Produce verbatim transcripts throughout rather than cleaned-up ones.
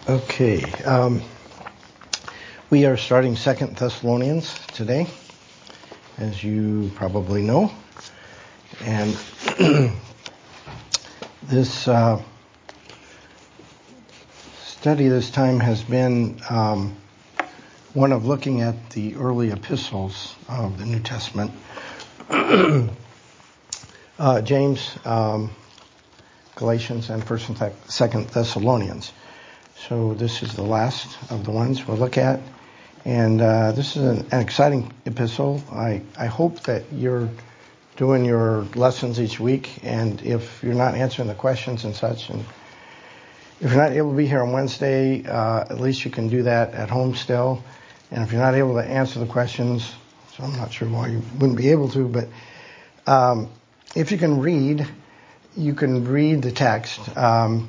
Okay, um, we are starting Second Thessalonians today, as you probably know, and this uh, study this time has been um, one of looking at the early epistles of the New Testament, uh, James, um, Galatians, and First and Th- Second Thessalonians. So this is the last of the ones we'll look at. And uh, this is an, an exciting epistle. I, I hope that you're doing your lessons each week. And if you're not answering the questions and such, and if you're not able to be here on Wednesday, uh, at least you can do that at home still. And if you're not able to answer the questions, so I'm not sure why you wouldn't be able to, but um, if you can read, you can read the text. Um,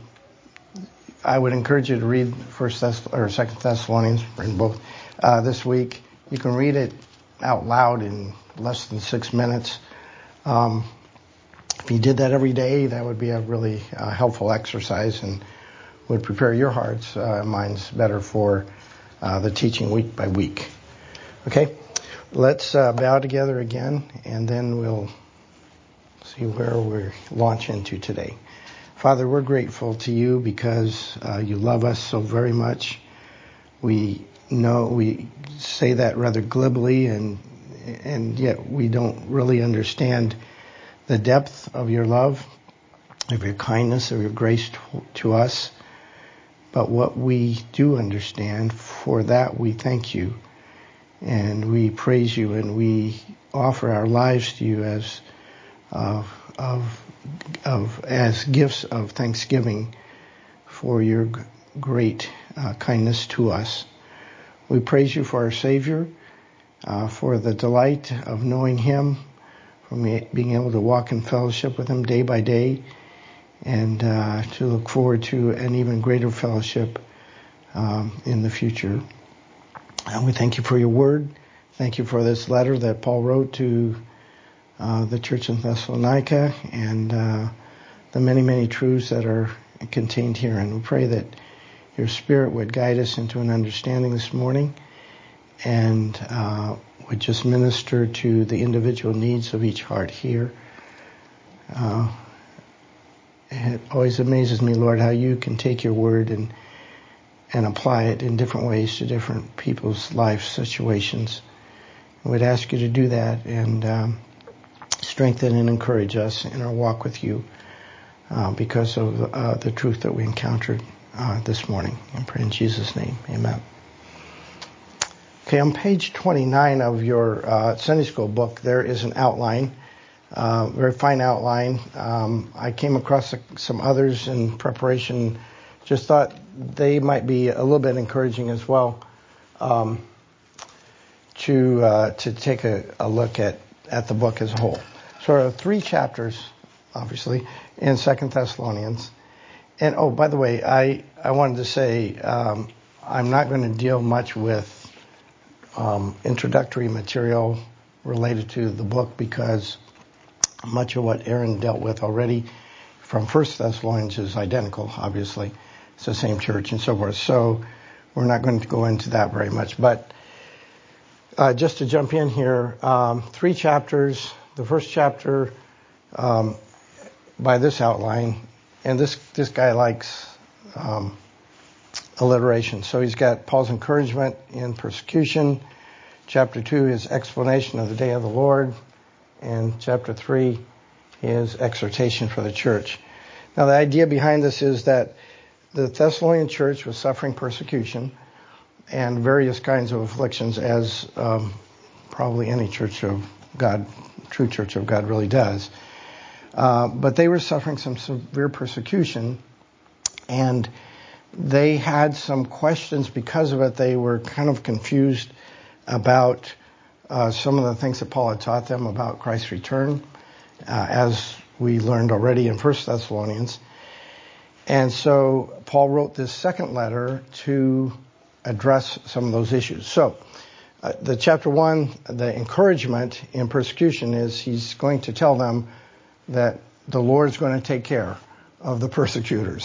I would encourage you to read First Thess- or Second Thessalonians, in both, uh, this week. You can read it out loud in less than six minutes. Um, if you did that every day, that would be a really uh, helpful exercise and would prepare your hearts uh, and minds better for uh, the teaching week by week. Okay, let's uh, bow together again, and then we'll see where we launch into today. Father, we're grateful to you because uh, you love us so very much. We know we say that rather glibly, and and yet we don't really understand the depth of your love, of your kindness, of your grace to, to us. But what we do understand, for that we thank you, and we praise you, and we offer our lives to you as uh, of of as gifts of thanksgiving for your g- great uh, kindness to us. We praise you for our Savior, uh, for the delight of knowing him, for me being able to walk in fellowship with him day by day, and uh, to look forward to an even greater fellowship um, in the future. And we thank you for your word. Thank you for this letter that Paul wrote to Uh, the church in Thessalonica, and uh, the many, many truths that are contained here. And we pray that your Spirit would guide us into an understanding this morning and uh, would just minister to the individual needs of each heart here. Uh, it always amazes me, Lord, how you can take your word and and apply it in different ways to different people's life situations. I would ask you to do that and um, strengthen and encourage us in our walk with you uh, because of uh, the truth that we encountered uh, this morning. I pray in Jesus' name. Amen. Okay, on page twenty-nine of your uh, Sunday school book, there is an outline, uh, very fine outline. Um, I came across some others in preparation, just thought they might be a little bit encouraging as well um, to uh, to take a, a look at, at the book as a whole. So there are three chapters, obviously, in Second Thessalonians. And, oh, by the way, I, I wanted to say um, I'm not going to deal much with um, introductory material related to the book because much of what Aaron dealt with already from First Thessalonians is identical, obviously. It's the same church and so forth. So we're not going to go into that very much. But uh, just to jump in here, um, three chapters. The first chapter, um, by this outline, and this this guy likes um, alliteration. So he's got Paul's encouragement in persecution. Chapter two, his explanation of the day of the Lord. And chapter three, his exhortation for the church. Now, the idea behind this is that the Thessalonian church was suffering persecution and various kinds of afflictions, as um, probably any church of God, true church of God really does. Uh, but they were suffering some severe persecution, and they had some questions because of it. They were kind of confused about uh, some of the things that Paul had taught them about Christ's return, uh, as we learned already in First Thessalonians. And so Paul wrote this second letter to address some of those issues. So Uh, the chapter one, the encouragement in persecution, is he's going to tell them that the Lord's going to take care of the persecutors.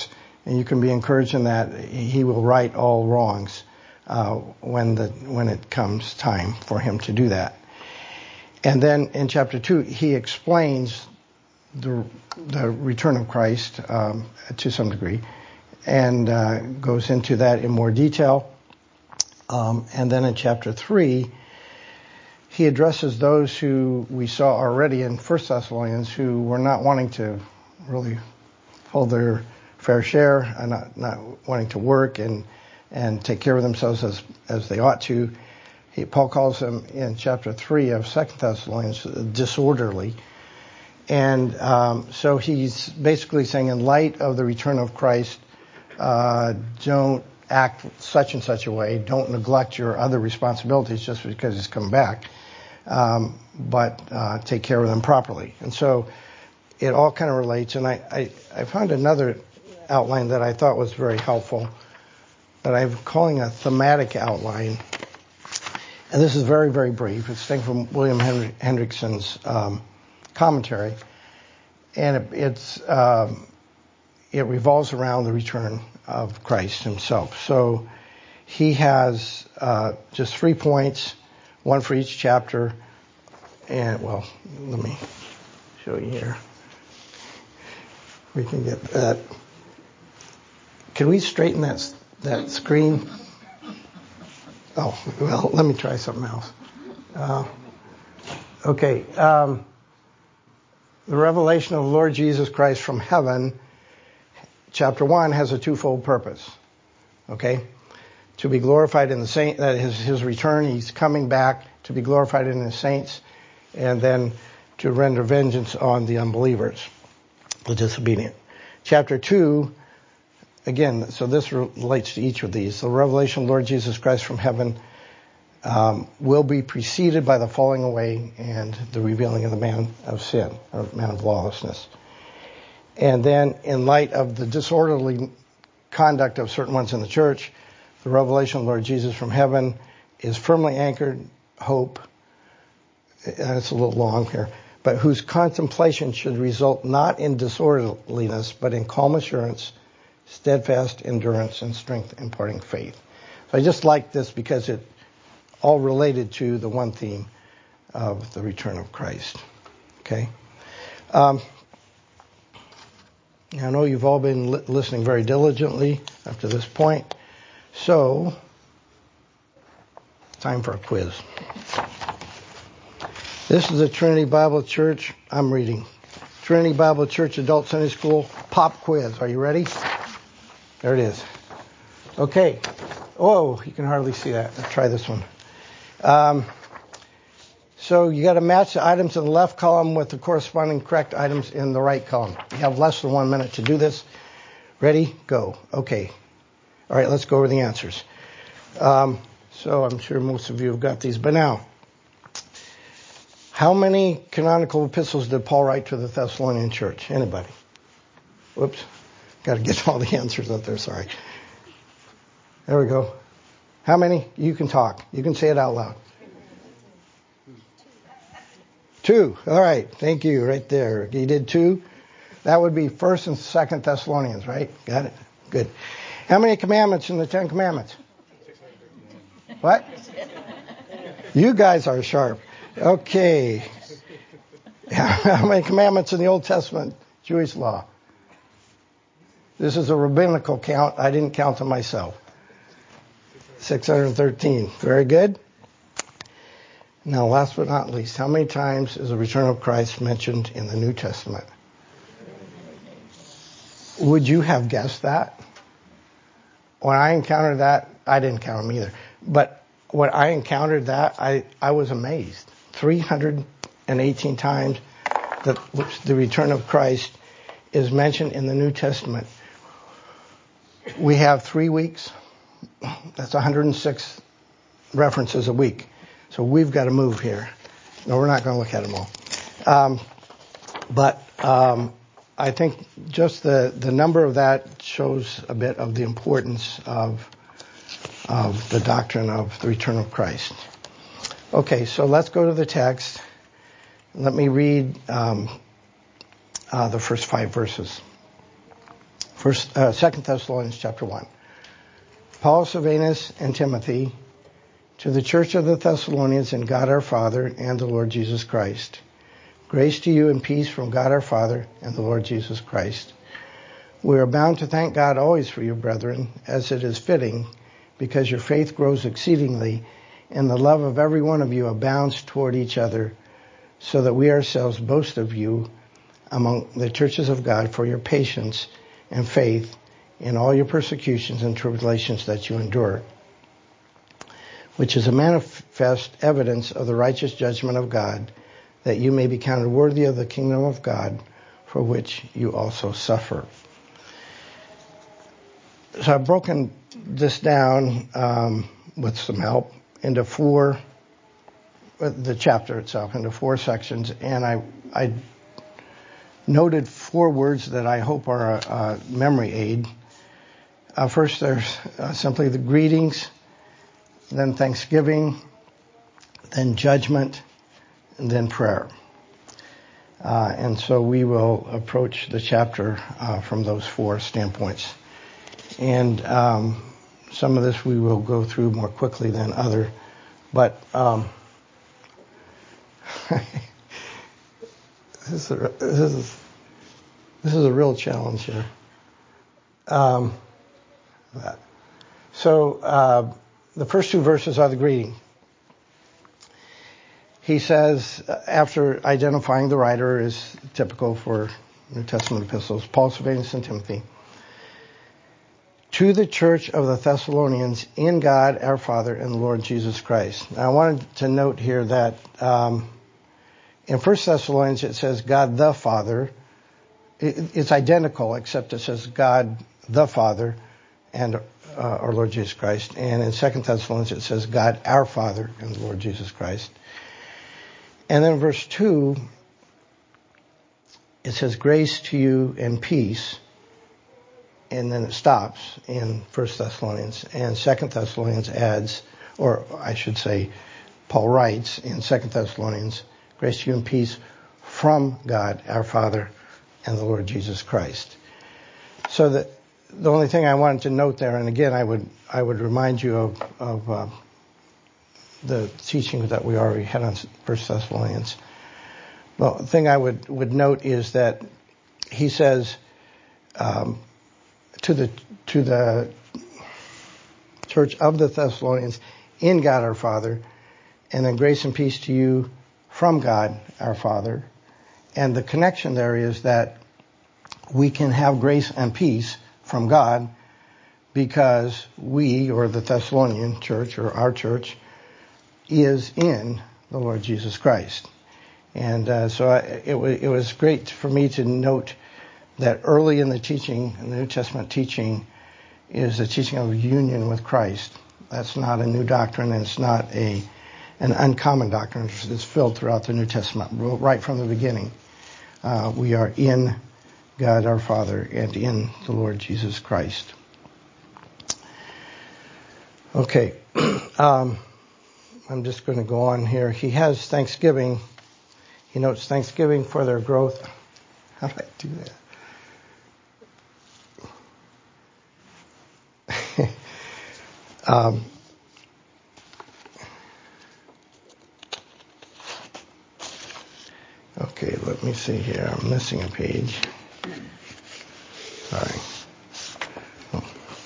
And you can be encouraged in that he will right all wrongs uh, when the when it comes time for him to do that. And then in chapter two, he explains the the return of Christ um, to some degree, and uh, goes into that in more detail. Um, and then in chapter three, he addresses those who we saw already in First Thessalonians who were not wanting to really hold their fair share and not, not wanting to work and and take care of themselves as as they ought to. He, Paul calls them in chapter three of Second Thessalonians disorderly. And um, so he's basically saying, in light of the return of Christ, uh, don't act such and such a way. Don't neglect your other responsibilities just because he's come back, um, but uh, take care of them properly. And so it all kind of relates. And I, I, I found another outline that I thought was very helpful that I'm calling a thematic outline. And this is very, very brief. It's taken from William Henry, Hendrickson's um, commentary. And it, it's um, it revolves around the return of Christ himself. So he has uh, just three points, one for each chapter. And, well, let me show you here. We can get that. Can we straighten that that screen? Oh, well, let me try something else. Uh, okay. Um, the revelation of the Lord Jesus Christ from heaven, chapter one, has a twofold purpose. Okay? To be glorified in the saint, that his, his return, he's coming back to be glorified in his saints, and then to render vengeance on the unbelievers, the disobedient. Chapter two, again, so this relates to each of these. The revelation of the Lord Jesus Christ from heaven um, will be preceded by the falling away and the revealing of the man of sin, or man of lawlessness. And then, in light of the disorderly conduct of certain ones in the church, the revelation of the Lord Jesus from heaven is firmly anchored hope, and it's a little long here, but whose contemplation should result not in disorderliness, but in calm assurance, steadfast endurance, and strength imparting faith. So I just like this because it all related to the one theme of the return of Christ. Okay? Um, I know you've all been li- listening very diligently up to this point. So, time for a quiz. This is the Trinity Bible Church. I'm reading. Trinity Bible Church Adult Sunday School Pop Quiz. Are you ready? There it is. Okay. Oh, you can hardly see that. Let's try this one. Um, so you got to match the items in the left column with the corresponding correct items in the right column. You have less than one minute to do this. Ready? Go. Okay. All right, let's go over the answers. Um, so I'm sure most of you have got these by now. How many canonical epistles did Paul write to the Thessalonian church? Anybody? Whoops. Got to get all the answers up there. Sorry. There we go. How many? You can talk. You can say it out loud. Two. All right. Thank you. Right there. You did two. That would be First and Second Thessalonians, right? Got it. Good. How many commandments in the Ten Commandments? What? You guys are sharp. Okay. How many commandments in the Old Testament Jewish law? This is a rabbinical count. I didn't count them myself. six hundred thirteen. Very good. Now, last but not least, how many times is the return of Christ mentioned in the New Testament? Would you have guessed that? When I encountered that, I didn't count them either. But when I encountered that, I, I was amazed. three hundred eighteen times that the return of Christ is mentioned in the New Testament. We have three weeks. That's one hundred six references a week. So we've got to move here. No, we're not going to look at them all. Um, but um, I think just the, the number of that shows a bit of the importance of, of the doctrine of the return of Christ. Okay, so let's go to the text. Let me read um, uh, the first five verses. First, uh, Second Thessalonians chapter one. Paul, Silvanus, and Timothy, to the church of the Thessalonians in God our Father and the Lord Jesus Christ. Grace to you and peace from God our Father and the Lord Jesus Christ. We are bound to thank God always for you, brethren, as it is fitting, because your faith grows exceedingly, and the love of every one of you abounds toward each other, so that we ourselves boast of you among the churches of God for your patience and faith in all your persecutions and tribulations that you endure, which is a manifest evidence of the righteous judgment of God, that you may be counted worthy of the kingdom of God, for which you also suffer. So I've broken this down um, with some help into four, the chapter itself, into four sections, and I, I noted four words that I hope are a, a memory aid. Uh, first, there's uh, simply the greetings, then thanksgiving, then judgment, and then prayer. Uh, and so we will approach the chapter uh, from those four standpoints. And um, some of this we will go through more quickly than other, but um, this, is a, this is this is a real challenge here. Um, so uh, the first two verses are the greeting. He says, after identifying the writer is typical for New Testament epistles, Paul, Silvanus, and Timothy, to the church of the Thessalonians in God our Father and the Lord Jesus Christ. Now, I wanted to note here that um, in First Thessalonians it says God the Father. It, it's identical, except it says God the Father and uh, our Lord Jesus Christ. And in Second Thessalonians it says God our Father and the Lord Jesus Christ. And then in verse two, it says grace to you and peace. And then it stops in First Thessalonians. And Second Thessalonians adds, or I should say, Paul writes in Second Thessalonians, grace to you and peace from God our Father and the Lord Jesus Christ. So that the only thing I wanted to note there, and again I would I would remind you of, of uh, the teaching that we already had on First Thessalonians. Well, the thing I would, would note is that he says um, to the to the church of the Thessalonians in God our Father, and then grace and peace to you from God our Father. And the connection there is that we can have grace and peace from God because we, or the Thessalonian church, or our church, is in the Lord Jesus Christ. And uh, so I, it, w- it was great for me to note that early in the teaching, in the New Testament teaching, is the teaching of union with Christ. That's not a new doctrine, and it's not a an uncommon doctrine. It's filled throughout the New Testament, right from the beginning. Uh, we are in God our Father and in the Lord Jesus Christ. Okay. um, I'm just going to go on here. He has thanksgiving. He notes thanksgiving for their growth. How do I do that? um, okay, let me see here. I'm missing a page. Sorry. Oh.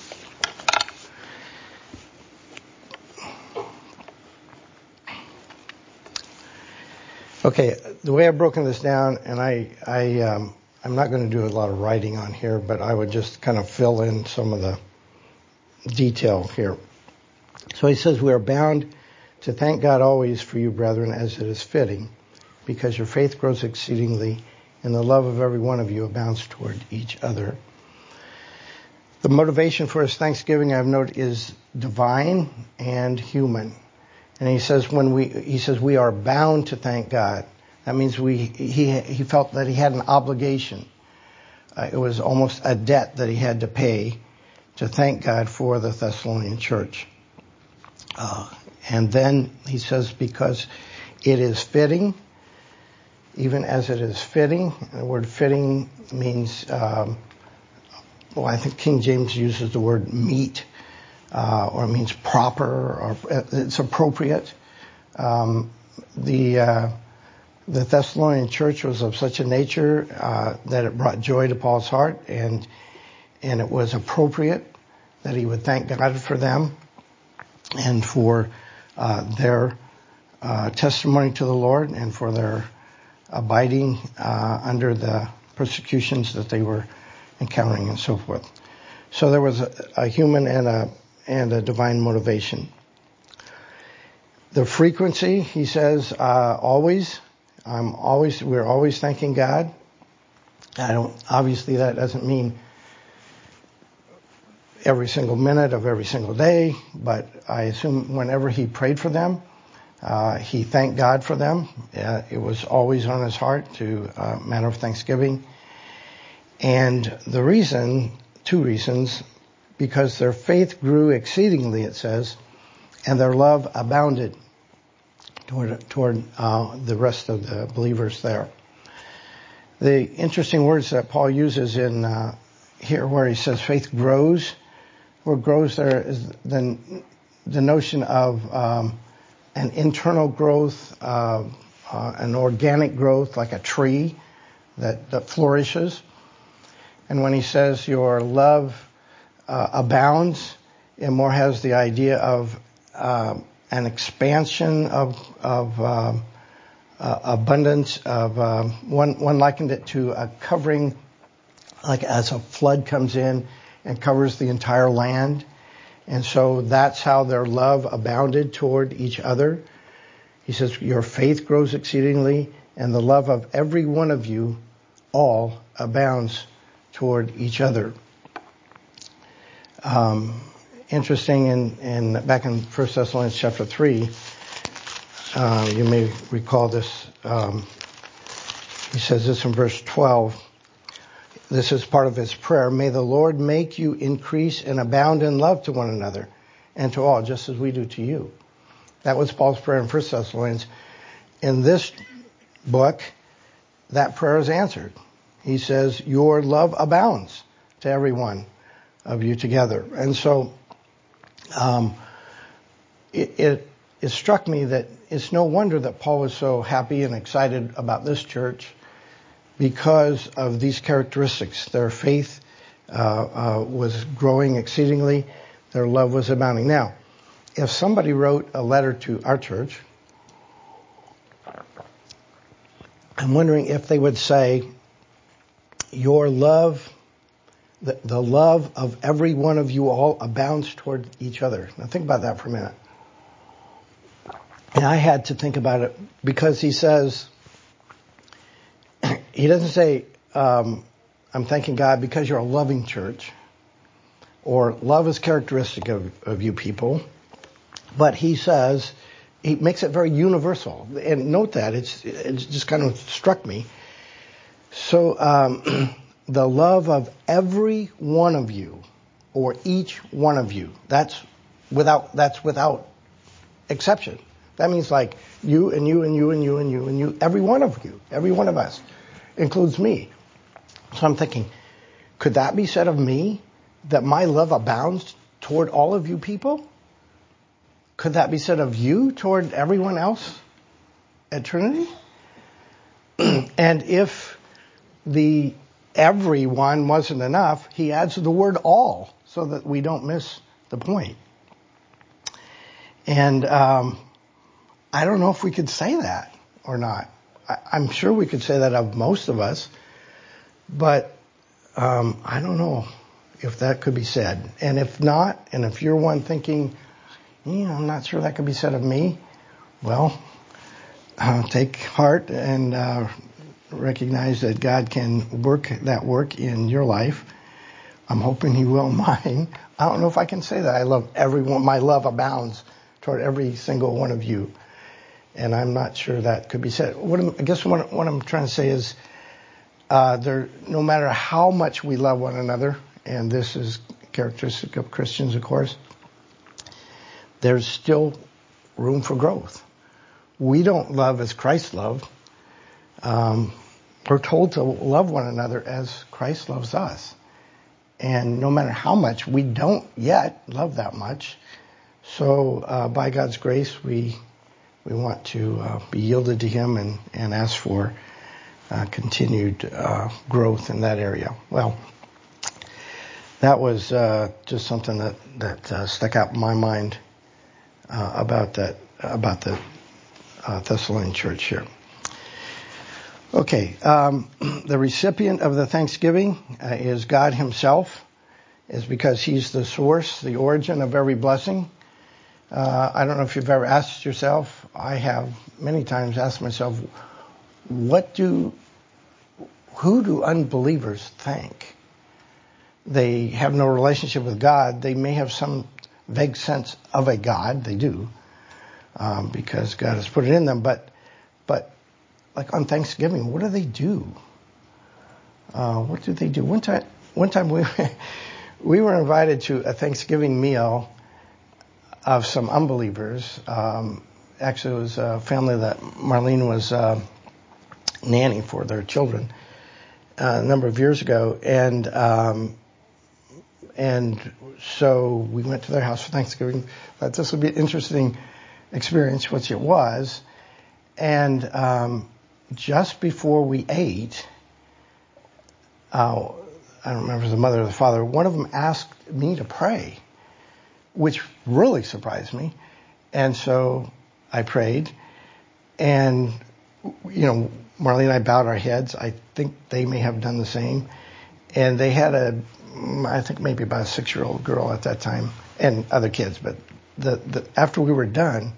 Okay, the way I've broken this down, and I, I, um, I'm not going to do a lot of writing on here, but I would just kind of fill in some of the detail here. So he says, we are bound to thank God always for you, brethren, as it is fitting, because your faith grows exceedingly, and the love of every one of you abounds toward each other. The motivation for his thanksgiving, I've noted, is divine and human. And he says when we he says we are bound to thank God. That means we he he felt that he had an obligation. Uh, it was almost a debt that he had to pay to thank God for the Thessalonian church. Uh, and then he says because it is fitting, even as it is fitting. And the word fitting means um, well, I think King James uses the word meet, uh, or it means proper, or it's appropriate. Um, the uh, the Thessalonian church was of such a nature uh, that it brought joy to Paul's heart, and and it was appropriate that he would thank God for them and for uh, their uh, testimony to the Lord and for their abiding uh, under the persecutions that they were encountering and so forth. So there was a, a human and a and a divine motivation. The frequency, he says, uh, always. I'm always. We're always thanking God. I don't. Obviously, that doesn't mean every single minute of every single day, but I assume whenever he prayed for them, uh, he thanked God for them. Uh, it was always on his heart to uh, matter of thanksgiving. And the reason, two reasons, because their faith grew exceedingly, it says, and their love abounded toward toward uh, the rest of the believers there. The interesting words that Paul uses in uh, here, where he says faith grows, where grows there is the the notion of um, an internal growth, uh, uh, an organic growth, like a tree that, that flourishes. And when he says your love uh, abounds, it more has the idea of uh, an expansion of of uh, uh, abundance. Of uh, one one likened it to a covering, like as a flood comes in and covers the entire land. And so that's how their love abounded toward each other. He says, your faith grows exceedingly, and the love of every one of you all abounds toward each other. Um, interesting, in, in back in First Thessalonians chapter three, uh, you may recall this. Um, he says this in verse twelve. This is part of his prayer. May the Lord make you increase and abound in love to one another and to all, just as we do to you. That was Paul's prayer in First Thessalonians. In this book, that prayer is answered. He says, your love abounds to every one of you together. And so um, it, it, it struck me that it's no wonder that Paul was so happy and excited about this church, because of these characteristics. Their faith uh, uh, was growing exceedingly. Their love was abounding. Now, if somebody wrote a letter to our church, I'm wondering if they would say, your love, the, the love of every one of you all abounds toward each other. Now think about that for a minute. And I had to think about it because he says, he doesn't say, um, I'm thanking God because you're a loving church, or love is characteristic of, of you people. But he says, he makes it very universal. And note that, it's, it's just kind of struck me. So, um, the love of every one of you, or each one of you, that's without, that's without exception. That means like you and you and you and you and you and you, every one of you, every one of us. Includes me. So I'm thinking, could that be said of me? That my love abounds toward all of you people? Could that be said of you toward everyone else at Trinity? And if the everyone wasn't enough, he adds the word all so that we don't miss the point. And um, I don't know if we could say that or not. I'm sure we could say that of most of us, but um, I don't know if that could be said. And if not, and if you're one thinking, yeah, I'm not sure that could be said of me, well, uh, take heart and uh, recognize that God can work that work in your life. I'm hoping he will mine. I don't know if I can say that. I love everyone. My love abounds toward every single one of you. And I'm not sure that could be said. What I'm, I guess what, what I'm trying to say is, uh, there, no matter how much we love one another, and this is characteristic of Christians, of course, there's still room for growth. We don't love as Christ loved. Um, we're told to love one another as Christ loves us. And no matter how much, we don't yet love that much. So uh, by God's grace, we we want to uh, be yielded to Him and, and ask for uh, continued uh, growth in that area. Well, that was uh, just something that that uh, stuck out in my mind uh, about that about the uh, Thessalonian church here. Okay, um, the recipient of the thanksgiving uh, is God Himself, is because He's the source, the origin of every blessing. Uh, I don't know if you've ever asked yourself. I have many times asked myself, what do, who do unbelievers thank? They have no relationship with God. They may have some vague sense of a God. They do, um, because God has put it in them. But, but like on Thanksgiving, what do they do? Uh, what do they do? One time, one time we we were invited to a Thanksgiving meal of some unbelievers. Um, actually, it was a family that Marlene was uh, nannying for their children uh, a number of years ago, and um, and so we went to their house for Thanksgiving. Thought this would be an interesting experience, which it was. And um, just before we ate, uh, I don't remember if it was the mother or the father, one of them asked me to pray, which really surprised me. And so I prayed, and, you know, Marlene and I bowed our heads. I think they may have done the same. And they had a, I think maybe about a six-year-old girl at that time, and other kids. But the, the after we were done,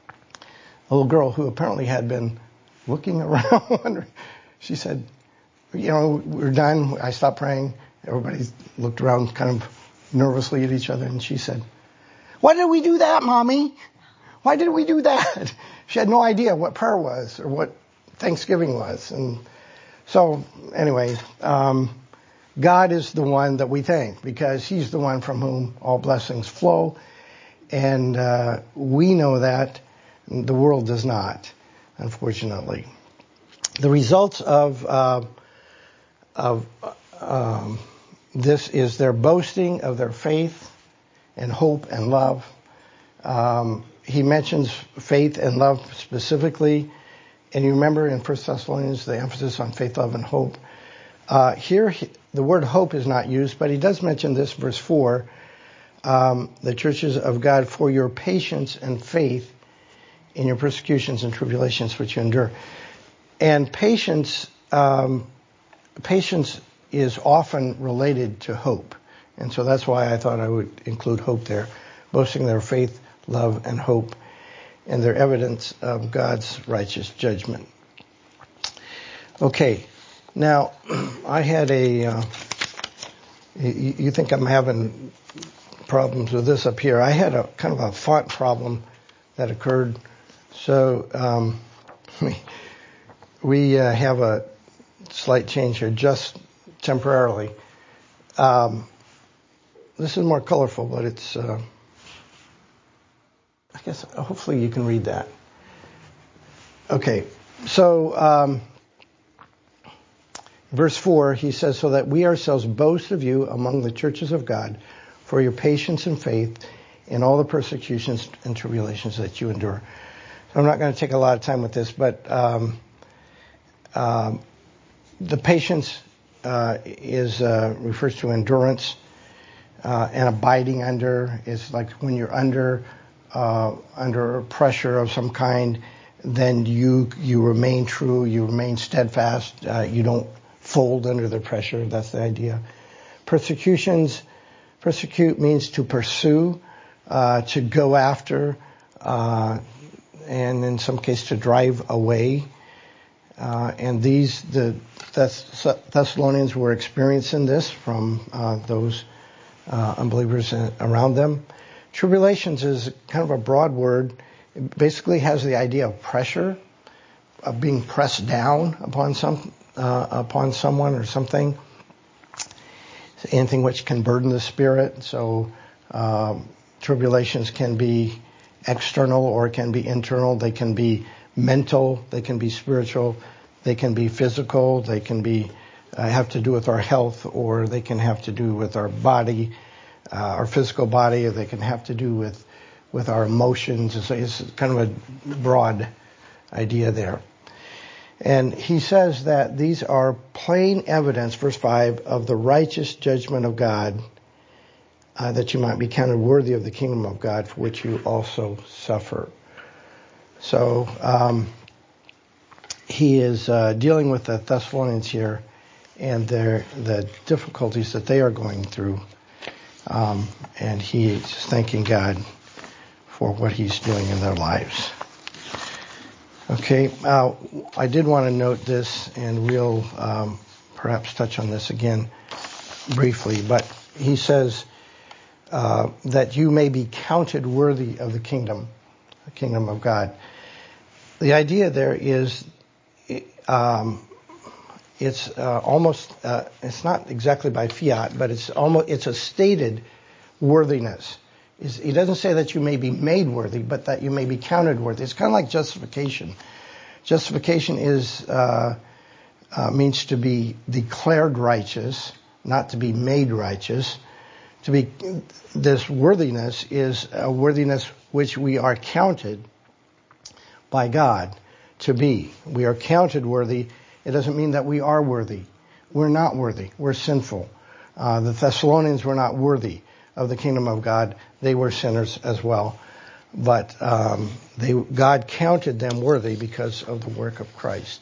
a little girl who apparently had been looking around, she said, you know, we're done. I stopped praying. Everybody looked around kind of nervously at each other, and she said, why did we do that, Mommy? Why did we do that? She had no idea what prayer was or what Thanksgiving was. And so, anyway, um, God is the one that we thank because He's the one from whom all blessings flow. And uh, we know that. The world does not, unfortunately. The results of uh, of um, this is their boasting of their faith and hope and love. Um, he mentions faith and love specifically. And you remember in First Thessalonians the emphasis on faith, love, and hope. Uh, here, he, the word hope is not used, but he does mention this, verse four, um, the churches of God, for your patience and faith in your persecutions and tribulations which you endure. And patience, um, patience is often related to hope. And so that's why I thought I would include hope there, boasting their faith, love, and hope, and their evidence of God's righteous judgment. Okay, now I had a, uh, you, you think I'm having problems with this up here. I had a kind of a font problem that occurred. So um, we, we uh, have a slight change here, just temporarily. Um, this is more colorful, but it's, uh, I guess, hopefully you can read that. Okay, so um, verse four, he says, so that we ourselves boast of you among the churches of God for your patience and faith in all the persecutions and tribulations that you endure. So I'm not going to take a lot of time with this, but um, um, the patience uh, is uh, refers to endurance, uh, and abiding under is like when you're under uh, under pressure of some kind, then you you remain true, you remain steadfast, uh, you don't fold under the pressure. That's the idea. Persecutions, persecute means to pursue, uh, to go after, uh, and in some case to drive away. Uh, and these, the Thess- Thessalonians were experiencing this from uh, those uh, unbelievers around them. Tribulations is kind of a broad word. It basically has the idea of pressure, of being pressed down upon some uh, upon someone or something. Anything which can burden the spirit. So um, tribulations can be external or it can be internal. They can be mental. They can be spiritual. They can be physical. They can be uh, have to do with our health, or they can have to do with our body, uh, our physical body, or they can have to do with, with our emotions. It's, it's kind of a broad idea there. And he says that these are plain evidence, verse five, of the righteous judgment of God, uh, that you might be counted worthy of the kingdom of God, for which you also suffer. So um, he is uh, dealing with the Thessalonians here and their the difficulties that they are going through. Um, and he is thanking God for what he's doing in their lives. Okay, uh, I did want to note this, and we'll um, perhaps touch on this again briefly, but he says uh, that you may be counted worthy of the kingdom, the kingdom of God. The idea there is um, it's uh, almost, uh, it's not exactly by fiat, but it's almost, it's a stated worthiness. He doesn't say that you may be made worthy, but that you may be counted worthy. It's kind of like justification. Justification is uh, uh, means to be declared righteous, not to be made righteous. To be this worthiness is a worthiness which we are counted by God to be. We are counted worthy. It doesn't mean that we are worthy. We're not worthy. We're sinful. Uh, the Thessalonians were not worthy of the kingdom of God. They were sinners as well. But um, they, God counted them worthy because of the work of Christ.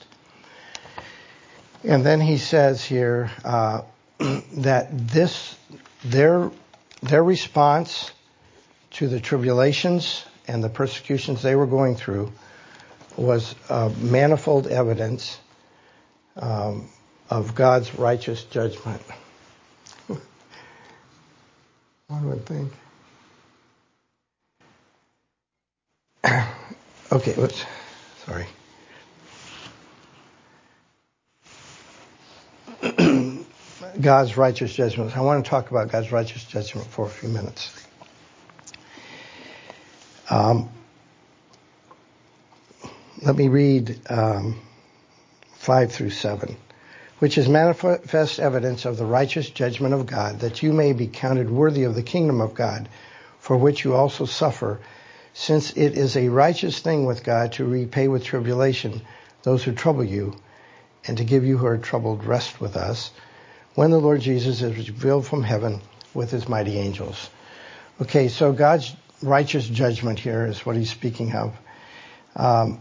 And then he says here uh, that this their their response to the tribulations and the persecutions they were going through was uh, manifold evidence um, of God's righteous judgment. One would think. Okay, whoops. Sorry. God's righteous judgment. I want to talk about God's righteous judgment for a few minutes. Um, let me read um, five through seven. Which is manifest evidence of the righteous judgment of God, that you may be counted worthy of the kingdom of God, for which you also suffer, since it is a righteous thing with God to repay with tribulation those who trouble you, and to give you who are troubled rest with us, when the Lord Jesus is revealed from heaven with his mighty angels. Okay, so God's righteous judgment here is what he's speaking of. Um,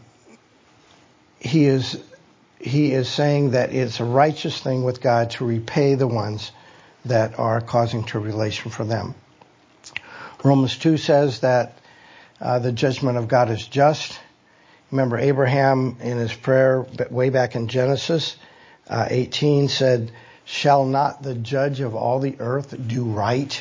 he is... He is saying that it's a righteous thing with God to repay the ones that are causing tribulation for them. Romans two says that uh, the judgment of God is just. Remember, Abraham in his prayer way back in Genesis uh, eighteen said, "Shall not the judge of all the earth do right?"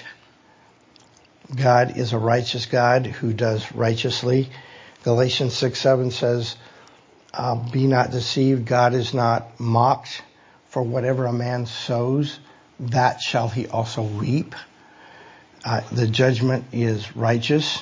God is a righteous God who does righteously. Galatians six seven says, Uh, be not deceived, God is not mocked, for whatever a man sows, that shall he also reap. Uh, the judgment is righteous.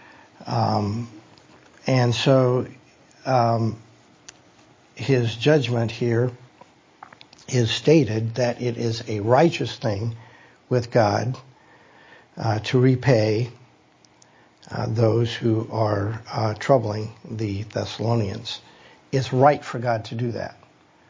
Um, and so um, his judgment here is stated that it is a righteous thing with God uh, to repay uh, those who are uh, troubling the Thessalonians. It's right for God to do that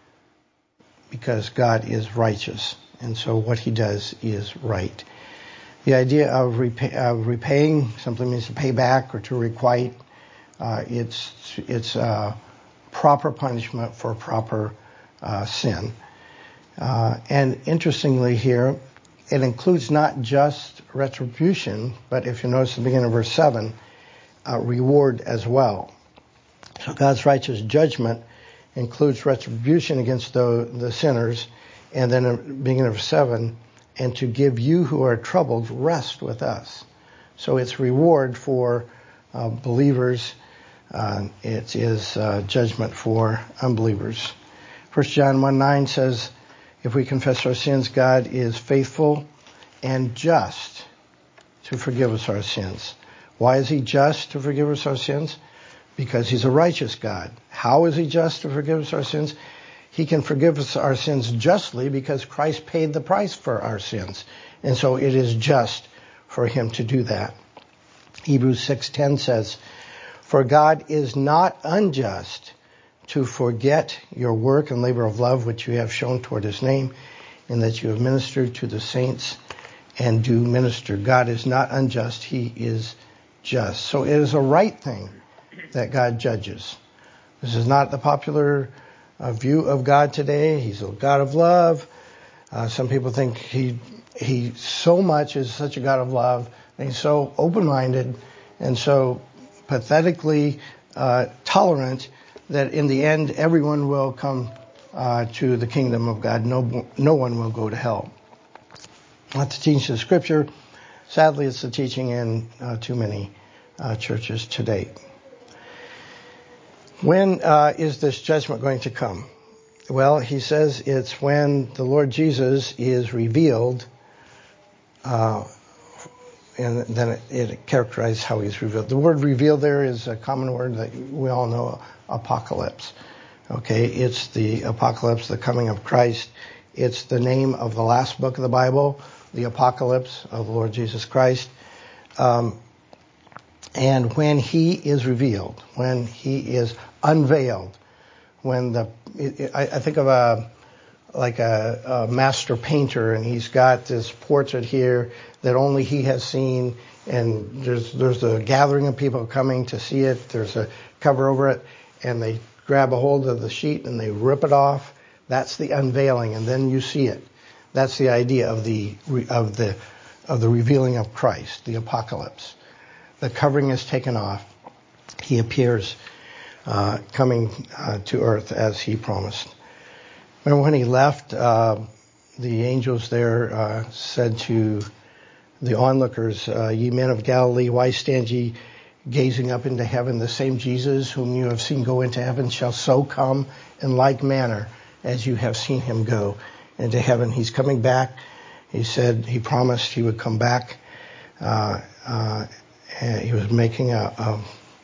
because God is righteous, and so what he does is right. The idea of, repay, of repaying simply means to pay back or to requite. Uh, it's it's uh, proper punishment for proper uh, sin. Uh, and interestingly here, it includes not just retribution, but if you notice at the beginning of verse seven, uh, reward as well. So God's righteous judgment includes retribution against the, the sinners, and then at the beginning of seven, and to give you who are troubled rest with us. So it's reward for uh, believers. Uh, it is uh, judgment for unbelievers. First John one nine says, if we confess our sins, God is faithful and just to forgive us our sins. Why is he just to forgive us our sins? Because he's a righteous God. How is he just to forgive us our sins? He can forgive us our sins justly because Christ paid the price for our sins. And so it is just for him to do that. Hebrews six ten says, "For God is not unjust to forget your work and labor of love which you have shown toward his name, and that you have ministered to the saints and do minister." God is not unjust. He is just. So it is a right thing that God judges. This is not the popular uh, view of God today. He's a God of love. Uh, some people think he he so much is such a God of love. And he's so open-minded and so pathetically uh, tolerant that in the end everyone will come uh, to the kingdom of God. No, no one will go to hell. That's the teaching of Scripture. Sadly, it's the teaching in uh, too many uh, churches today. When uh, is this judgment going to come? Well, he says it's when the Lord Jesus is revealed, uh, and then it, it characterizes how he's revealed. The word revealed there is a common word that we all know, apocalypse. Okay, it's the apocalypse, the coming of Christ. It's the name of the last book of the Bible, the apocalypse of the Lord Jesus Christ. Um, and when he is revealed, when he is unveiled, when the, it, it, I, I think of a, like a, a master painter, and he's got this portrait here that only he has seen, and there's, there's a gathering of people coming to see it. There's a cover over it, and they grab a hold of the sheet and they rip it off. That's the unveiling, and then you see it. That's the idea of the of the of the revealing of Christ, the apocalypse. The covering is taken off. He appears uh, coming uh, to earth as he promised. Remember when he left, uh, the angels there uh, said to the onlookers, uh, "Ye men of Galilee, why stand ye gazing up into heaven? The same Jesus whom you have seen go into heaven shall so come in like manner as you have seen him go into heaven." He's coming back. He said he promised he would come back. Uh, uh, and he was making a, a,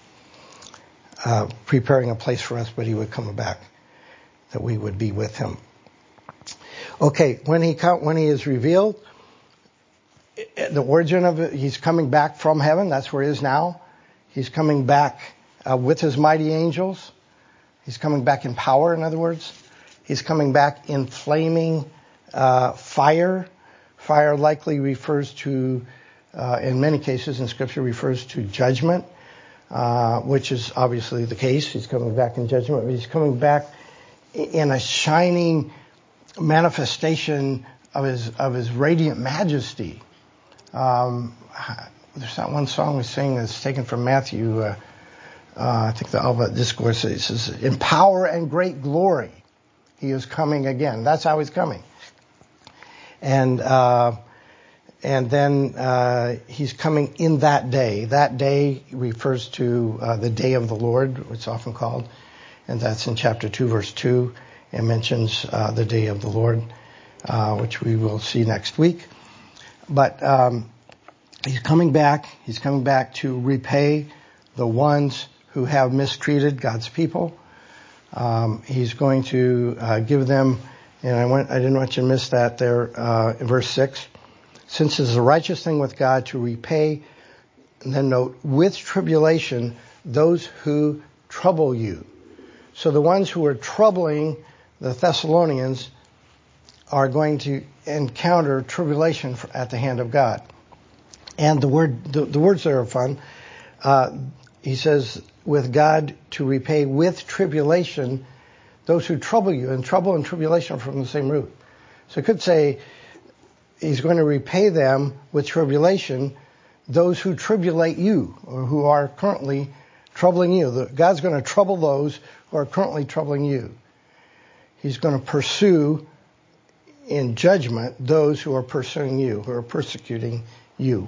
a preparing a place for us, but he would come back, that we would be with him. Okay, when he when he is revealed, the origin of it, he's coming back from heaven. That's where he is now. He's coming back uh, with his mighty angels. He's coming back in power, in other words. He's coming back in flaming uh, fire. Fire likely refers to, uh, in many cases in Scripture, refers to judgment, uh, which is obviously the case. He's coming back in judgment, but he's coming back in a shining manifestation of his of his radiant majesty. Um, there's that one song we sing that's taken from Matthew. Uh, uh, I think the Olivet Discourse. It says, "In power and great glory, he is coming again." That's how he's coming. And uh, and then uh, he's coming in that day. That day refers to uh, the day of the Lord, it's often called, and that's in chapter two, verse two. It mentions uh, the day of the Lord, uh, which we will see next week. But um, he's coming back. He's coming back to repay the ones who have mistreated God's people. Um, he's going to uh, give them, and I went, I didn't want you to miss that there uh, in verse six. "Since it is a righteous thing with God to repay," and then note, "with tribulation those who trouble you." So the ones who are troubling the Thessalonians are going to encounter tribulation at the hand of God. And the word, the, the words there are fun. Uh, he says, with God to repay with tribulation those who trouble you. And trouble and tribulation are from the same root. So it could say he's going to repay them with tribulation those who tribulate you, or who are currently troubling you. God's going to trouble those who are currently troubling you. He's going to pursue in judgment those who are pursuing you, who are persecuting you.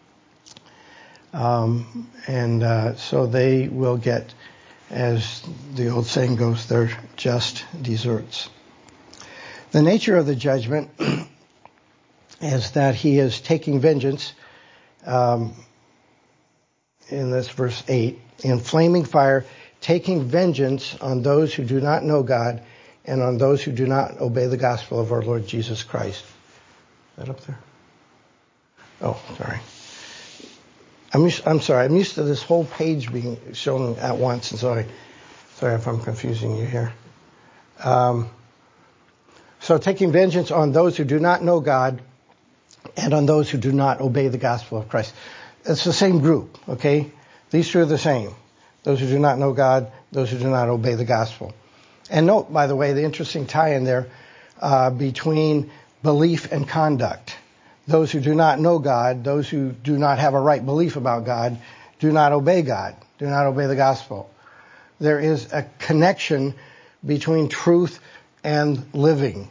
Um, and uh, so they will get, as the old saying goes, their just deserts. The nature of the judgment is that he is taking vengeance, um, in this verse eight, in flaming fire, taking vengeance on those who do not know God and on those who do not obey the gospel of our Lord Jesus Christ. Is that up there? Oh, sorry. I'm used, I'm sorry. I'm used to this whole page being shown at once, and sorry, sorry if I'm confusing you here. Um, so taking vengeance on those who do not know God and on those who do not obey the gospel of Christ. It's the same group, okay? These two are the same. Those who do not know God, those who do not obey the gospel. And note, by the way, the interesting tie in there uh, between belief and conduct. Those who do not know God, those who do not have a right belief about God, do not obey God, do not obey the gospel. There is a connection between truth and living.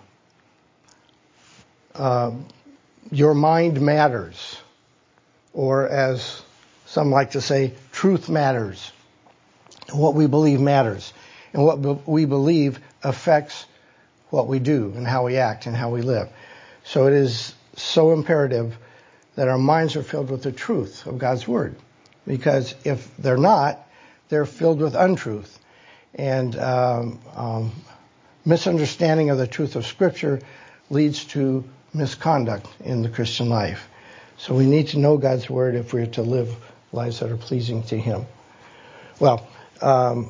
Uh, your mind matters, or as some like to say, truth matters. What we believe matters, and what be- we believe affects what we do and how we act and how we live. So it is so imperative that our minds are filled with the truth of God's Word. Because if they're not, they're filled with untruth. And um, um, misunderstanding of the truth of Scripture leads to misconduct in the Christian life. So we need to know God's Word if we're to live lives that are pleasing to Him. Well, um,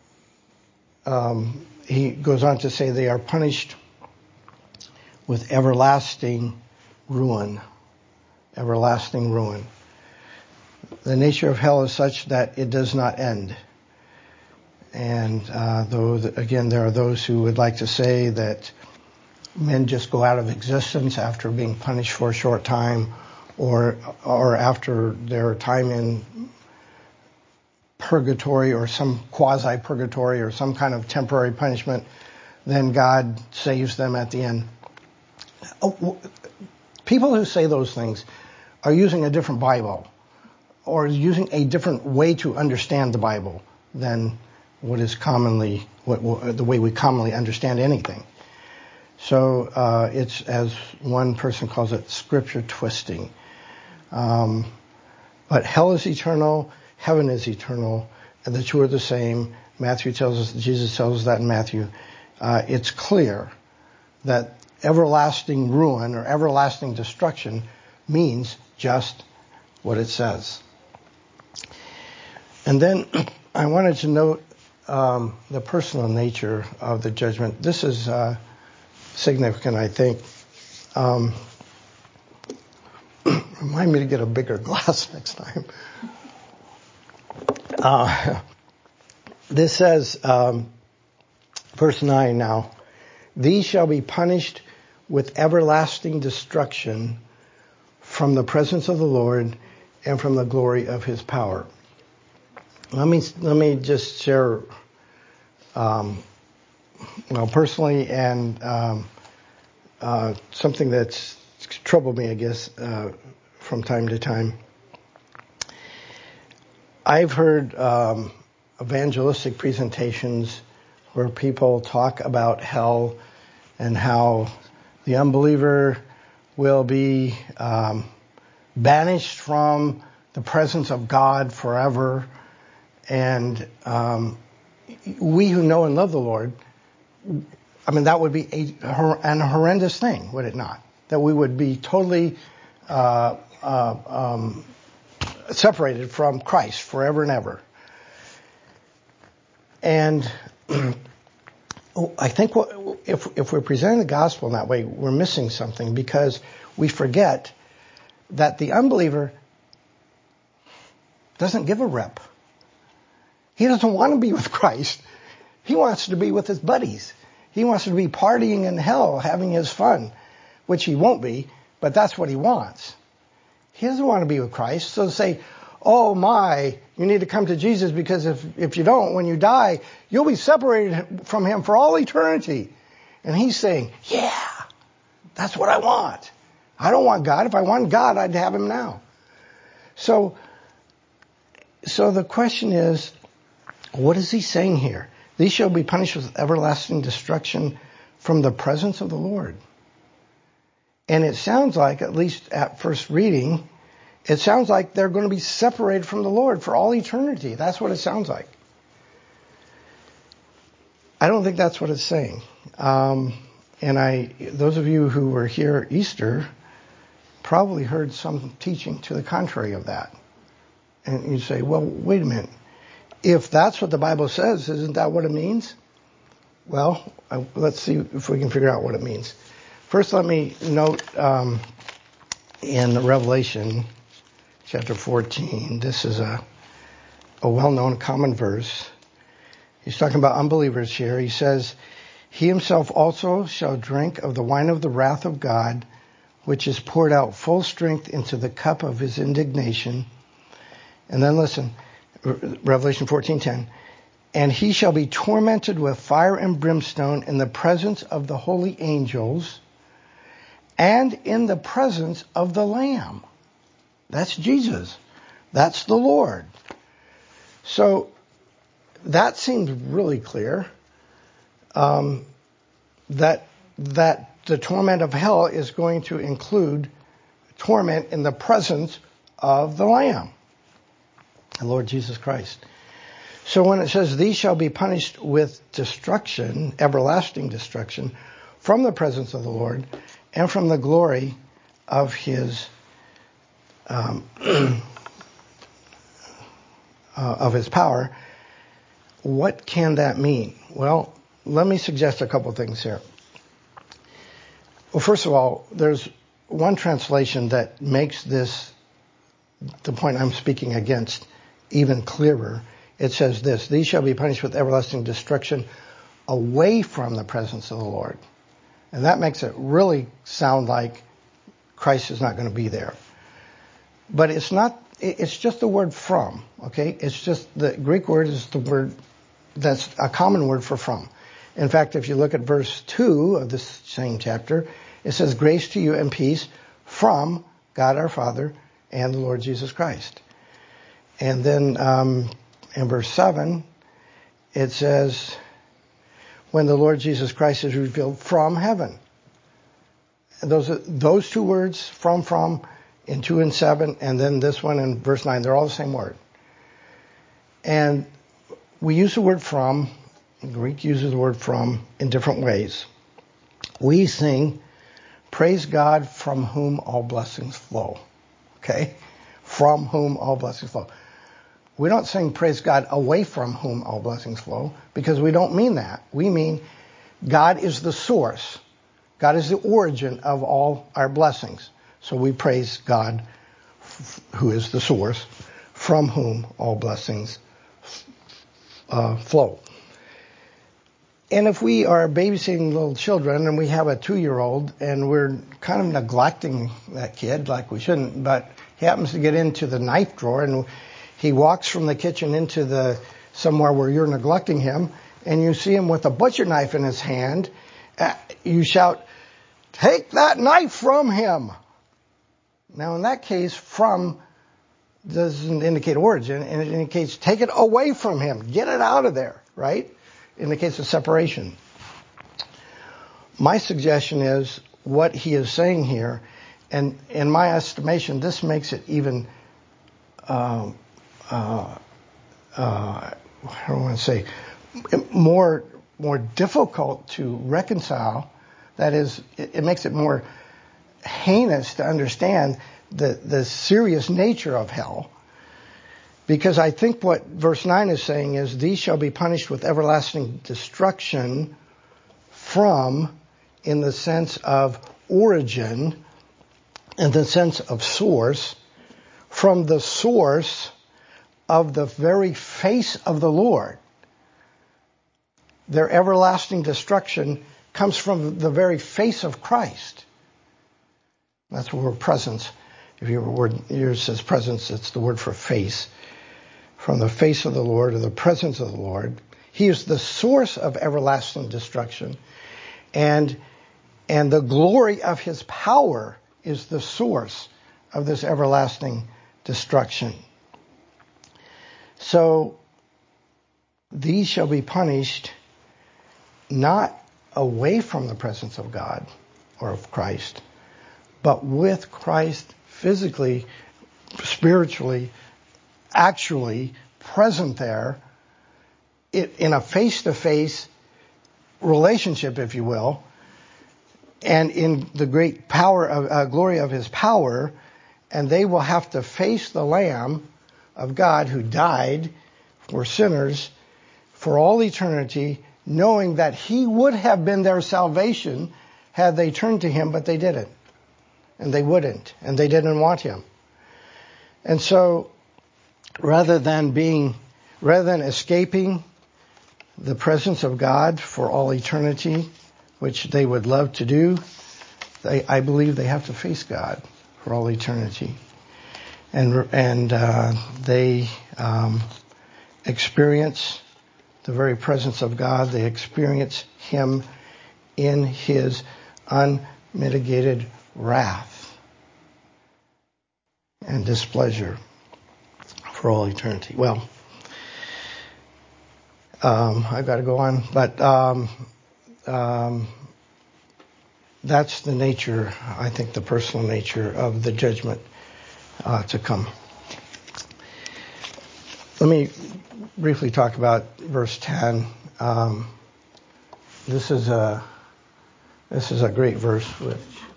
um, he goes on to say they are punished with everlasting ruin. Everlasting ruin. The nature of hell is such that it does not end. And uh, though, again, there are those who would like to say that men just go out of existence after being punished for a short time, or or after their time in purgatory or some quasi-purgatory or some kind of temporary punishment, then God saves them at the end. Oh, people who say those things are using a different Bible, or using a different way to understand the Bible than what is commonly, what, what, the way we commonly understand anything. So uh, it's, as one person calls it, scripture twisting. Um, but hell is eternal, heaven is eternal, and the two are the same. Matthew tells us, Jesus tells us that in Matthew. Uh, it's clear that everlasting ruin or everlasting destruction means just what it says. And then I wanted to note um, the personal nature of the judgment. This is uh, significant, I think. Um, remind me to get a bigger glass next time. Uh, this says, um, verse nine now, these shall be punished with everlasting destruction from the presence of the Lord and from the glory of His power. Let me let me just share, um, well, personally, and um, uh, something that's troubled me, I guess, uh, from time to time. I've heard um, evangelistic presentations where people talk about hell and how the unbeliever will be um, banished from the presence of God forever. And um, we who know and love the Lord, I mean, that would be a, an horrendous thing, would it not? That we would be totally uh, uh, um, separated from Christ forever and ever. And I think what, if if we're presenting the gospel in that way, we're missing something, because we forget that the unbeliever doesn't give a rep. He doesn't want to be with Christ. He wants to be with his buddies. He wants to be partying in hell, having his fun, which he won't be, but that's what he wants. He doesn't want to be with Christ. So to say, oh my, you need to come to Jesus, because if, if you don't, when you die, you'll be separated from Him for all eternity. And he's saying, yeah, that's what I want. I don't want God. If I want God, I'd have Him now. So, so the question is, what is he saying here? These shall be punished with everlasting destruction from the presence of the Lord. And it sounds like, at least at first reading, it sounds like they're going to be separated from the Lord for all eternity. That's what it sounds like. I don't think that's what it's saying. Um, and I, those of you who were here at Easter probably heard some teaching to the contrary of that. And you say, well, wait a minute. If that's what the Bible says, isn't that what it means? Well, uh, let's see if we can figure out what it means. First, let me note um, in Revelation chapter fourteen, this is a, a well-known common verse. He's talking about unbelievers here. He says, he himself also shall drink of the wine of the wrath of God, which is poured out full strength into the cup of his indignation. And then listen, Revelation fourteen ten. And he shall be tormented with fire and brimstone in the presence of the holy angels and in the presence of the Lamb. That's Jesus. That's the Lord. So that seems really clear. Um, that that the torment of hell is going to include torment in the presence of the Lamb, the Lord Jesus Christ. So when it says, these shall be punished with destruction, everlasting destruction, from the presence of the Lord and from the glory of his um, uh, of his power, what can that mean? Well, let me suggest a couple things here. Well, first of all, there's one translation that makes this, the point I'm speaking against, even clearer. It says this, these shall be punished with everlasting destruction away from the presence of the Lord. And that makes it really sound like Christ is not going to be there. But it's not, it's just the word from, okay? It's just, the Greek word is the word, that's a common word for from. In fact, if you look at verse two of this same chapter, it says, grace to you and peace from God our Father and the Lord Jesus Christ. And then um, in verse seven, it says, when the Lord Jesus Christ is revealed from heaven. And those are, those two words, from, from, in two and seven, and then this one in verse nine, they're all the same word. And we use the word from, Greek uses the word from in different ways. We sing, praise God from whom all blessings flow. Okay? From whom all blessings flow. We don't sing praise God away from whom all blessings flow, because we don't mean that. We mean God is the source. God is the origin of all our blessings. So we praise God, who is the source, from whom all blessings uh, flow. And if we are babysitting little children and we have a two-year-old and we're kind of neglecting that kid like we shouldn't, but he happens to get into the knife drawer and he walks from the kitchen into the somewhere where you're neglecting him, and you see him with a butcher knife in his hand, uh, you shout, take that knife from him. Now in that case, from doesn't indicate origin, and it indicates take it away from him. Get it out of there, right? Indicates a separation. My suggestion is what he is saying here, and in my estimation, this makes it even um, Uh, uh, I don't want to say more more difficult to reconcile. That is, it, it makes it more heinous to understand the the serious nature of hell. Because I think what verse nine is saying is, these shall be punished with everlasting destruction from, in the sense of origin, in the sense of source, from the source of the very face of the Lord. Their everlasting destruction comes from the very face of Christ. That's the word presence. If your word yours says presence, it's the word for face. From the face of the Lord, or the presence of the Lord. He is the source of everlasting destruction. And, and the glory of his power is the source of this everlasting destruction. So, these shall be punished not away from the presence of God or of Christ, but with Christ physically, spiritually, actually present there in a face-to-face relationship, if you will, and in the great power of uh, glory of his power, and they will have to face the Lamb of God who died for sinners for all eternity, knowing that he would have been their salvation had they turned to him, but they didn't. And they wouldn't, and they didn't want him. And so, rather than being, rather than escaping the presence of God for all eternity, which they would love to do, they, I believe they have to face God for all eternity. And, and, uh, they, um, experience the very presence of God. They experience him in his unmitigated wrath and displeasure for all eternity. Well, um, I've got to go on, but um, um, that's the nature, I think, the personal nature of the judgment uh, to come. Let me briefly talk about verse ten. Um, this is a this is a great verse, which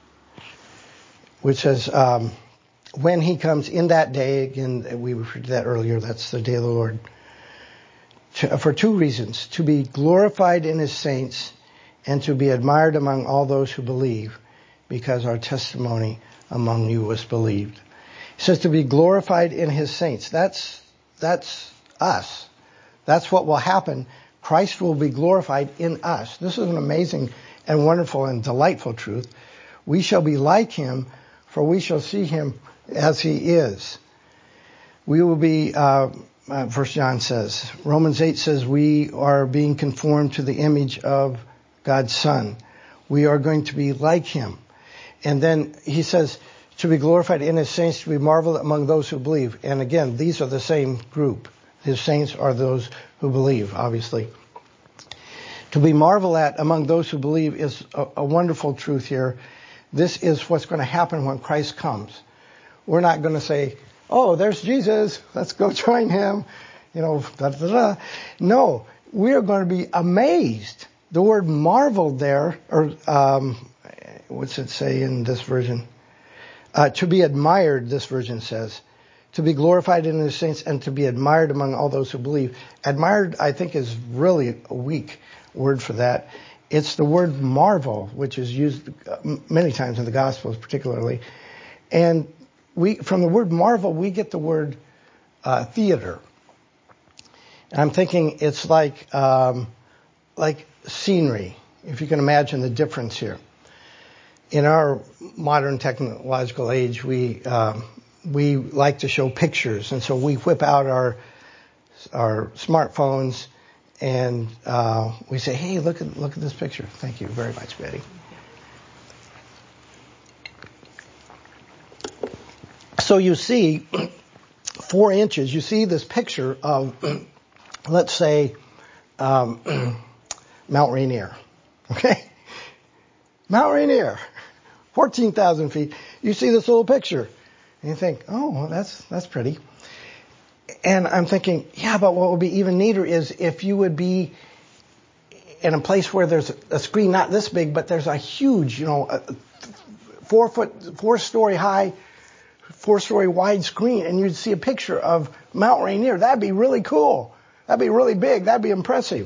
which says, um, "When he comes in that day," again, we referred to that earlier. That's the day of the Lord. To, for two reasons: to be glorified in his saints, and to be admired among all those who believe, because our testimony among you was believed. He says to be glorified in his saints. That's that's us. That's what will happen. Christ will be glorified in us. This is an amazing and wonderful and delightful truth. We shall be like him, for we shall see him as he is. We will be, uh, uh, First John says, Romans eight says, we are being conformed to the image of God's Son. We are going to be like him. And then he says, to be glorified in his saints, to be marveled among those who believe. And again, these are the same group. His saints are those who believe, obviously. To be marveled at among those who believe is a, a wonderful truth here. This is what's going to happen when Christ comes. We're not going to say, oh, there's Jesus, let's go join him. You know, da, da, da. No, we are going to be amazed. The word marveled there, or um, what's it say in this version? Uh, to be admired, this version says. To be glorified in his saints and to be admired among all those who believe. Admired, I think, is really a weak word for that. It's the word marvel, which is used many times in the Gospels, particularly. And we, from the word marvel, we get the word uh, theater. And I'm thinking it's like um, like scenery, if you can imagine the difference here. In our modern technological age, we um, we like to show pictures, and so we whip out our our smartphones and uh, we say, "Hey, look at look at this picture." Thank you very much, Betty. So you see, four inches. You see this picture of, let's say, um, Mount Rainier. Okay, Mount Rainier, fourteen thousand feet. You see this little picture. And you think, oh, well, that's that's pretty. And I'm thinking, yeah, but what would be even neater is if you would be in a place where there's a screen not this big, but there's a huge, you know, a four foot, four story high, four story wide screen, and you'd see a picture of Mount Rainier. That'd be really cool. That'd be really big. That'd be impressive.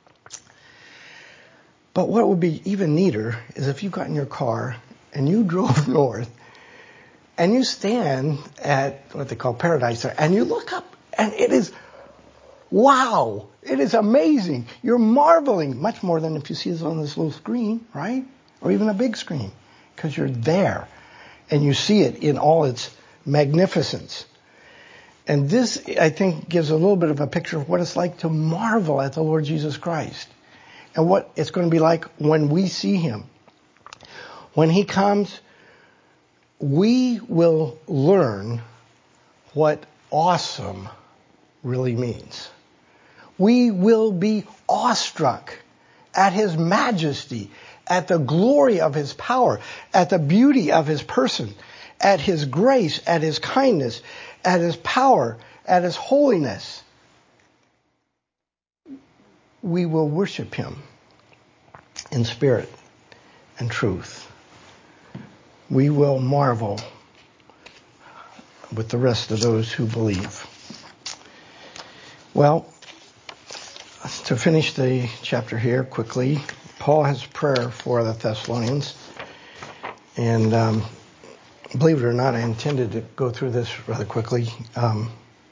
But what would be even neater is if you got in your car and you drove north and you stand at what they call Paradise there, and you look up, and it is, wow, it is amazing. You're marveling much more than if you see this on this little screen, right? Or even a big screen, because you're there and you see it in all its magnificence. And this, I think, gives a little bit of a picture of what it's like to marvel at the Lord Jesus Christ and what it's going to be like when we see him. When he comes, we will learn what awesome really means. We will be awestruck at his majesty, at the glory of his power, at the beauty of his person, at his grace, at his kindness, at his power, at his holiness. We will worship him. in spirit and truth. We will marvel with the rest of those who believe. Well, to finish the chapter here quickly, Paul has a prayer for the Thessalonians. And um, believe it or not, I intended to go through this rather quickly. Um,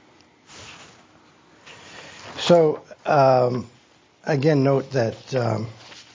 so, um, again, note that um,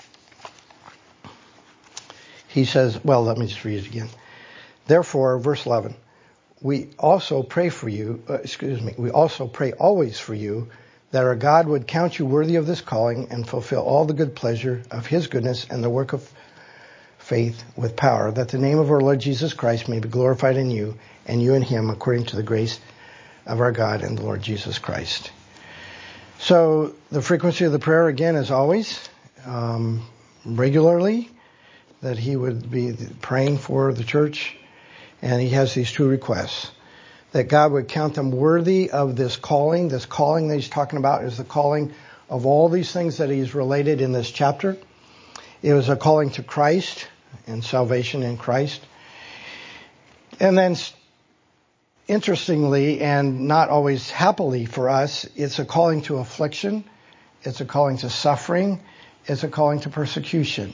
he says, well, let me just read it again. Therefore, verse eleven, we also pray for you, uh, excuse me, we also pray always for you, that our God would count you worthy of this calling and fulfill all the good pleasure of his goodness and the work of faith with power, that the name of our Lord Jesus Christ may be glorified in you and you in him according to the grace of our God and the Lord Jesus Christ. So the frequency of the prayer, again, as always, um, regularly, that he would be praying for the church. And he has these two requests. That God would count them worthy of this calling. This calling that he's talking about is the calling of all these things that he's related in this chapter. It was a calling to Christ and salvation in Christ. And then, interestingly, and not always happily for us, it's a calling to affliction. It's a calling to suffering. It's a calling to persecution.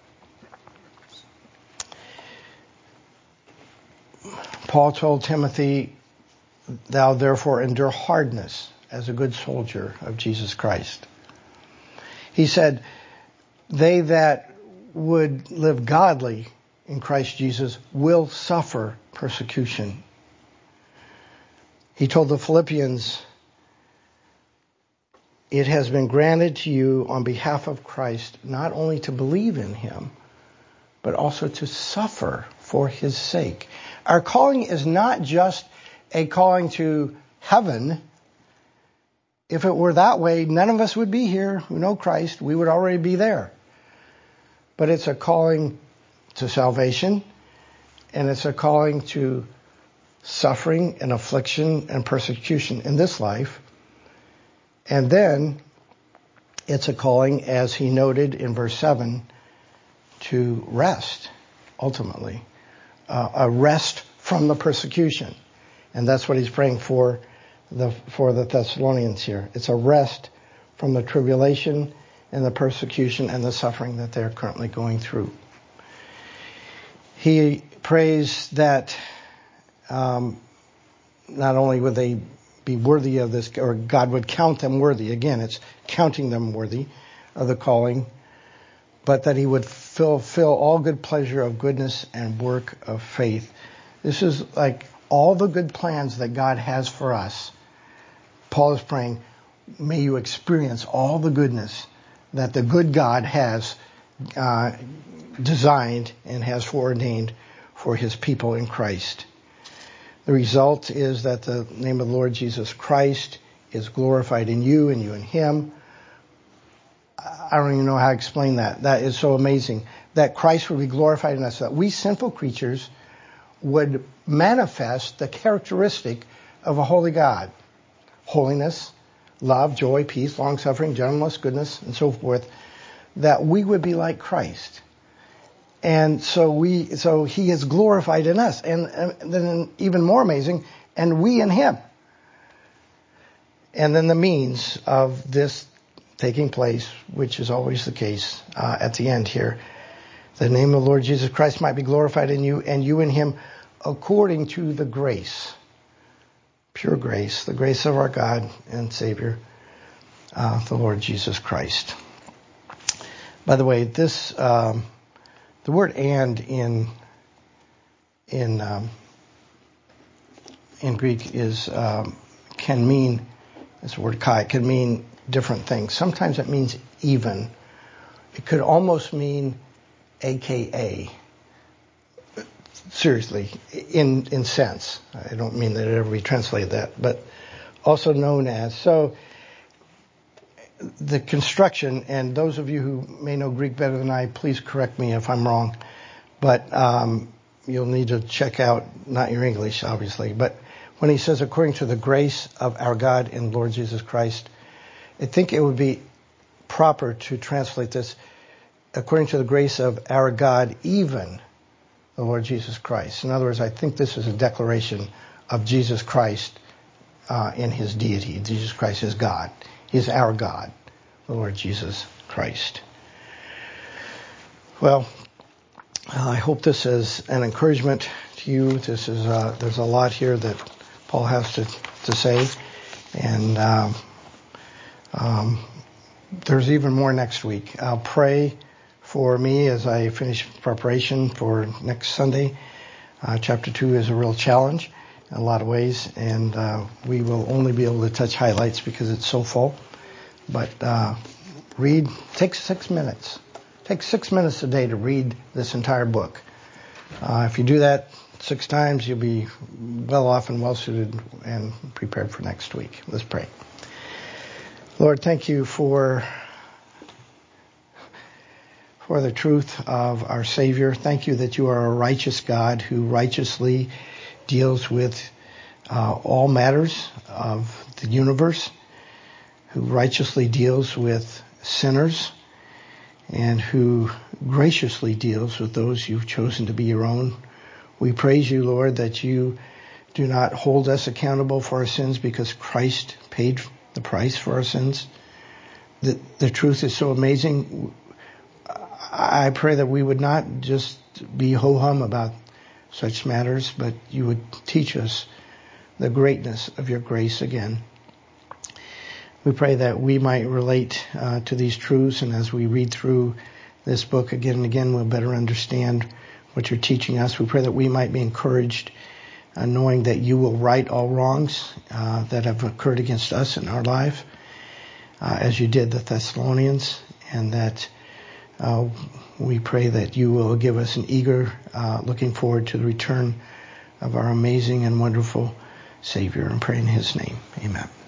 Paul told Timothy, thou therefore endure hardness as a good soldier of Jesus Christ. He said, they that would live godly in Christ Jesus will suffer persecution. He told the Philippians, it has been granted to you on behalf of Christ not only to believe in him, but also to suffer for his sake. Our calling is not just a calling to heaven. If it were that way, none of us would be here who know Christ. We would already be there. But it's a calling to salvation, and it's a calling to suffering and affliction and persecution in this life. And then it's a calling, as he noted in verse seven, to rest, ultimately. Uh, a rest from the persecution. And that's what he's praying for the for the Thessalonians here. It's a rest from the tribulation and the persecution and the suffering that they're currently going through. He prays that um, not only would they be worthy of this, or God would count them worthy. Again, it's counting them worthy of the calling, but that he would fulfill all good pleasure of goodness and work of faith. This is like all the good plans that God has for us. Paul is praying, may you experience all the goodness that the good God has uh, designed and has foreordained for his people in Christ. The result is that the name of the Lord Jesus Christ is glorified in you and you in him. I don't even know how to explain that. That is so amazing. That Christ would be glorified in us. That we sinful creatures would manifest the characteristic of a holy God. Holiness, love, joy, peace, long-suffering, gentleness, goodness, and so forth. That we would be like Christ. And so we, so he is glorified in us. And, and then even more amazing, and we in him. And then the means of this taking place, which is always the case uh, at the end here. The name of the Lord Jesus Christ might be glorified in you, and you in him, according to the grace, pure grace, the grace of our God and Savior, uh, the Lord Jesus Christ. By the way, this um, the word "and" in in um, in Greek is um, can mean, this word "kai" can mean different things. Sometimes it means even. It could almost mean A K A. Seriously, in in sense. I don't mean that it ever be translated that, but also known as. So the construction, and those of you who may know Greek better than I, please correct me if I'm wrong. But um, you'll need to check out, not your English, obviously, but when he says, according to the grace of our God and Lord Jesus Christ, I think it would be proper to translate this according to the grace of our God, even the Lord Jesus Christ. In other words, I think this is a declaration of Jesus Christ uh, in his deity. Jesus Christ is God. He is our God, the Lord Jesus Christ. Well, I hope this is an encouragement to you. This is uh, there's a lot here that Paul has to, to say, and um, um, there's even more next week. I'll pray for me as I finish preparation for next Sunday. Uh, chapter two is a real challenge in a lot of ways, and uh, we will only be able to touch highlights because it's so full. But uh, read, take six minutes. Take six minutes a day to read this entire book. Uh, if you do that six times, you'll be well off and well suited and prepared for next week. Let's pray. Lord, thank you for for the truth of our Savior. Thank you that you are a righteous God who righteously deals with uh, all matters of the universe, who righteously deals with sinners, and who graciously deals with those you've chosen to be your own. We praise you, Lord, that you do not hold us accountable for our sins because Christ paid the price for our sins. The, the truth is so amazing. I pray that we would not just be ho-hum about such matters, but you would teach us the greatness of your grace again. We pray that we might relate uh, to these truths, and as we read through this book again and again, we'll better understand what you're teaching us. We pray that we might be encouraged, uh, knowing that you will right all wrongs uh, that have occurred against us in our life, uh, as you did the Thessalonians, and that uh, we pray that you will give us an eager uh, looking forward to the return of our amazing and wonderful Savior, and pray in his name. Amen.